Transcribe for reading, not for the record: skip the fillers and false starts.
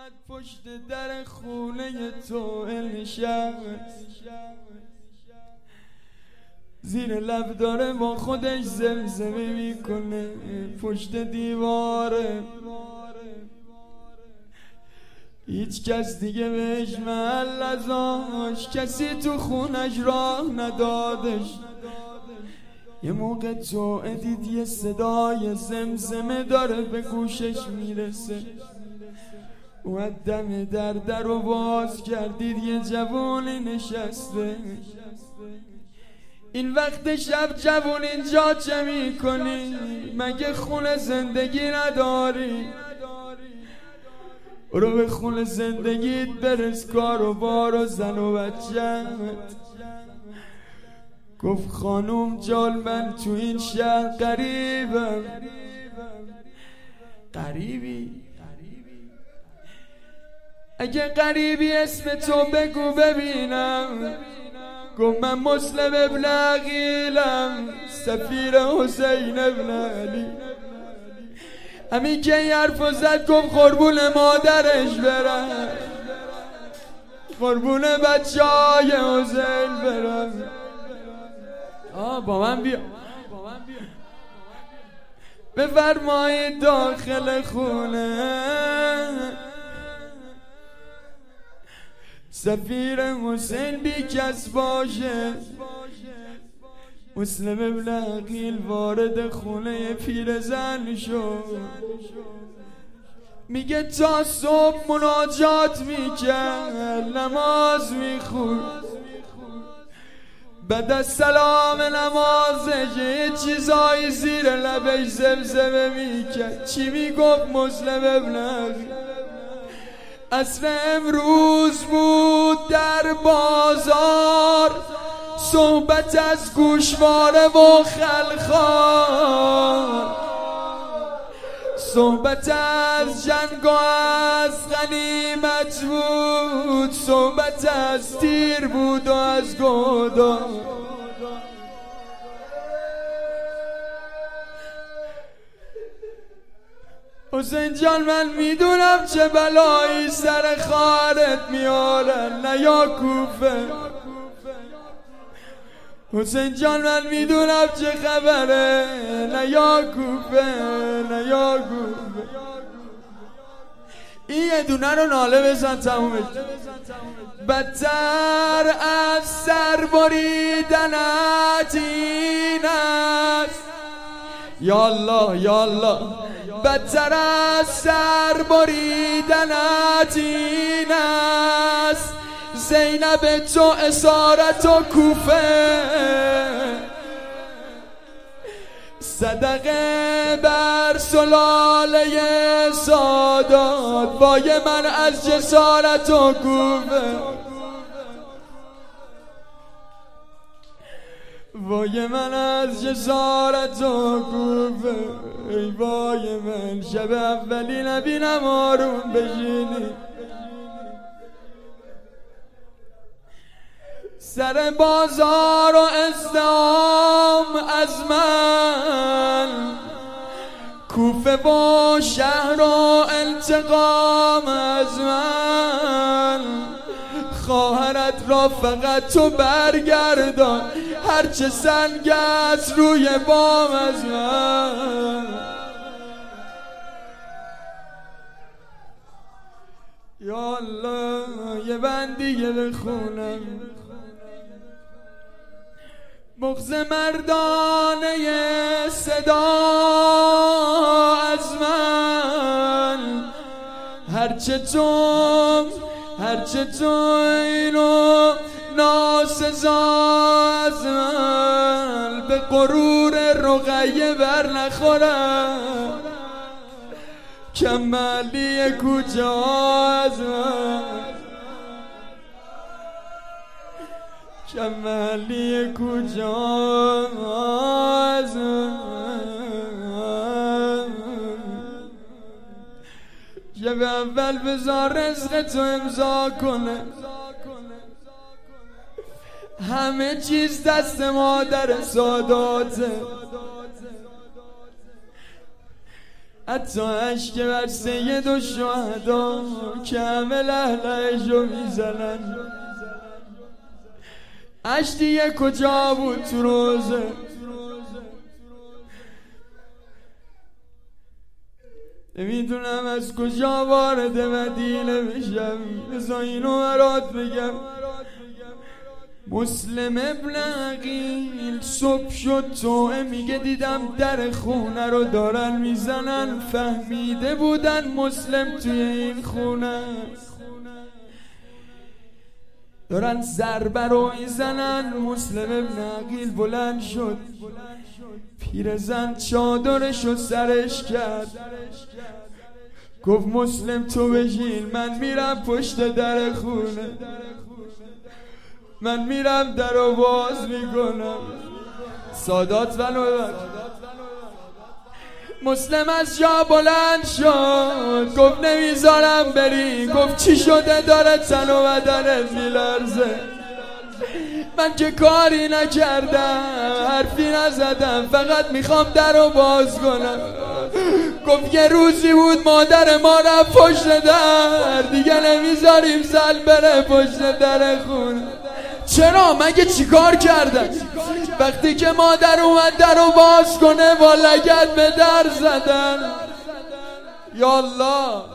اومد پشت در خونه تو نشست، زیر لب داره با خودش زمزمه میکنه پشت دیواره. هیچ کس دیگه بهش محل ازاش، کسی تو خونش راه ندادش. یه موقع تو دید یه صدای زمزمه داره به گوشش میرسه، اومد دم در رو باز کردید یه جوونی نشسته. این وقت شب جوون اینجا چه میکنی؟ مگه خونه زندگی نداری؟ برو به خونه زندگیت برس، کار و بار و زن و بچه‌ت. گفت خانوم جان من تو این شهر غریبم. غریبی؟ اگه غریبی اسم تو بگو ببینم. گفت من مسلم ابن عقیلم، سفیر حسین ابن علی. همین که این حرفو زد گفت قربون مادرش برم، قربون بچه های حسین برم. با من بیا، بفرمایید داخل خونه. سفیر حسین بی کس باشه. مسلم ابن عقیل وارد خونه پیرزن شد. میگه تا صبح مناجات میکرد، نماز میخوند. بعد از سلام نمازش یه چیزایی زیر لبش زمزمه میکرد. چی میگفت مسلم ابن عقیل؟ عصر امروز بود در بازار، صحبت از گوشواره و خلخال، صحبت از جنگ و از غنیمت بود، صحبت از تیر بود و از گودال. حسین جان من میدونم چه بلایی سر خواهرت میارن، نه یا کوفه. حسین جان من میدونم چه خبره، نه یا کوفه، نه یا کوفه. این یه دونه رو ناله بزن تمومش. بدتر از سر بریدنت این است، یا الله یا الله. بدتر از سر بریدنت این است، زینب تو اسارت و کوفه. صدقه بر سلاله سادات، وای من از جسارت و کوفه. وای من از جسارت و کوفه. ای وای من شب اولی نبینم آروم بشینی. سر بازار و ازدحام از من، کوفه و شهر و انتقام از من. خواهرت را فقط تو برگردان، هرچه سنگ است روی بام از من. یا الله یه بند دیگه بخونم. بغض مردانه صدا از من، هرچه تو اینو ناسزا از من. به غرور رقیه بر نخورم، کمالی کجا از من. کمالی کجا از من. شب اول بذار رزق تو امضا کنه، همه چیز دست مادر ساداته. حتی عشق بر سید و شهدا که همه لهلهشو میزنن. عشق دیگه کجا بود تو روزه؟ نمیدونم از کجا وارد مدینه بشم. بذار اینو برات بگم. مسلم ابن عقیل صبح شد توعه میگه دیدم در خونه رو دارن میزنن. فهمیده بودن مسلم توی این خونه دارن ضربه رو میزنن. مسلم ابن عقیل بلند شد، پیرزن چادرشو سرش کرد، گفت مسلم تو بشین، من میرم پشت در خونه، من میرم در رو باز میکنم. سادات ولو مسلم از جا بلند شد، گفت نمیذارم بری. گفت چی شده؟ داره تن و بدنت میلرزه. من که کاری نکردم، حرفی نزدم، فقط میخوام در رو باز کنم. گفت یه روزی بود مادر ما رفت پشت در، دیگه نمیذاریم زل بره پشت در خونه. چرا؟ مگه چیکار کردن؟ وقتی که مادر اومد در رو باز کنه با لگد به در زدن. یا الله.